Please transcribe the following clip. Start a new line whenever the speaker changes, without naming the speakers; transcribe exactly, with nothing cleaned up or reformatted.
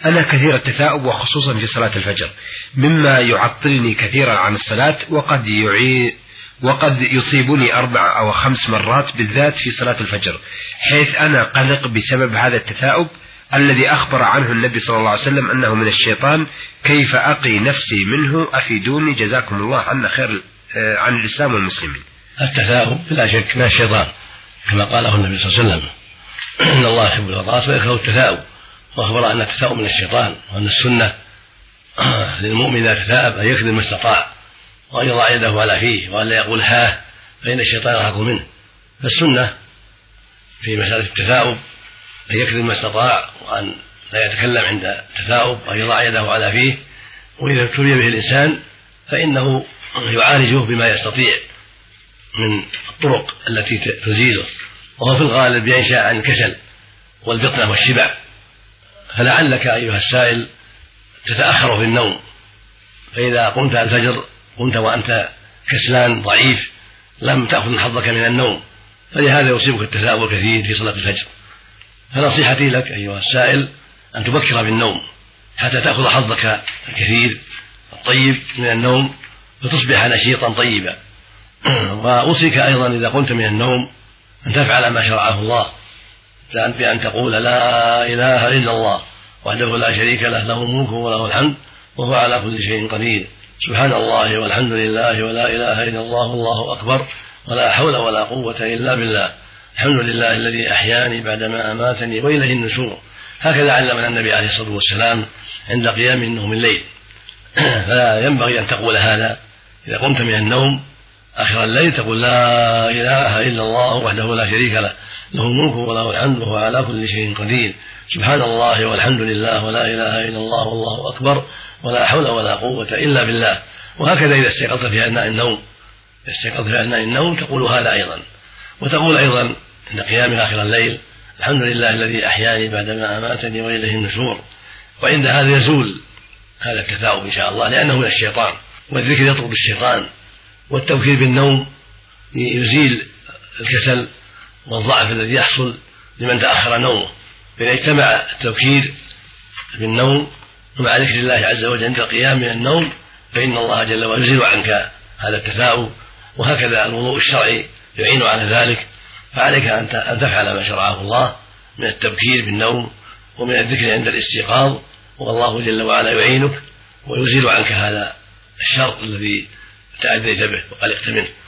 أنا كثير التثاؤب وخصوصا في صلاة الفجر، مما يعطلني كثيرا عن الصلاة، وقد يعيد وقد يصيبني أربع أو خمس مرات بالذات في صلاة الفجر، حيث أنا قلق بسبب هذا التثاؤب الذي أخبر عنه النبي صلى الله عليه وسلم أنه من الشيطان. كيف أقي نفسي منه؟ أفيدوني جزاكم الله عنا خير عن الإسلام والمسلمين.
التثاؤب لا شك من الشيطان كما قاله النبي صلى الله عليه وسلم إن الله يحب الغطاس ويكره التثاؤب، وأخبر أن التثاؤب من الشيطان، وأن السنة للمؤمن إذا تثاءب أن يكذب ما استطاع وأن يضع يده على فيه وأن لا يقول ها فإن الشيطان يضحك منه. فالسنة في مسألة التثاؤب أن يكذب ما استطاع وأن لا يتكلم عند التثاؤب وأن يضع يده على فيه، وإذا ابتلي به الإنسان فإنه يعالجه بما يستطيع من الطرق التي تزيله، وهو في الغالب ينشأ عن الكسل والبطنة والشبع. فلعلك أيها السائل تتأخر في النوم، فإذا قمت الفجر قمت وأنت كسلان ضعيف لم تأخذ حظك من النوم، فلهذا يصيبك التثاؤب الكثير في صلاة الفجر. فنصيحتي لك أيها السائل أن تبكر بالنوم حتى تأخذ حظك الكثير الطيب من النوم وتصبح نشيطا طيبا. وأوصيك أيضا إذا قمت من النوم أن تفعل ما شرعه الله، بأن تقول لا إله إلا الله وحده لا شريك له، له الملك وله الحمد وهو على كل شيء قدير، سبحان الله والحمد لله ولا إله إلا الله والله أكبر ولا حول ولا قوة إلا بالله، الحمد لله الذي أحياني بعدما أماتني وإليه النشور. هكذا علمنا النبي عليه الصلاة والسلام عند قيام النوم الليل. فلا ينبغي أن تقول هذا إذا قمت من النوم آخر الليل، تقول لا إله إلا الله وحده لا شريك له، له الملك وله الحمد وهو على كل شيء قدير، سبحان الله والحمد لله ولا إله إلا الله والله أكبر ولا حول ولا قوة إلا بالله. وهكذا إذا استيقظت في أثناء النوم استيقظت في أثناء النوم تقول هذا أيضا. وتقول أيضا عند قيامك آخر الليل الحمد لله الذي أحياني بعدما أماتني وإليه النشور. وعند هذا يزول هذا التثاؤب إن شاء الله، لأنه من الشيطان، والذكر يطرد الشيطان، والتوكيل بالنوم يزيل الكسل والضعف الذي يحصل لمن تأخر نومه. فإذا اجتمع التوكيل بالنوم ومع ذكر الله عز وجل عند القيام من النوم فإن الله جل وعلا يزيل عنك هذا التثاؤب. وهكذا الوضوء الشرعي يعين على ذلك، فعليك أن تفعل ما شرعه الله من التبكير بالنوم ومن الذكر عند الاستيقاظ، والله جل وعلا يعينك ويزيل عنك هذا الشر الذي تعديت به وقلقت منه.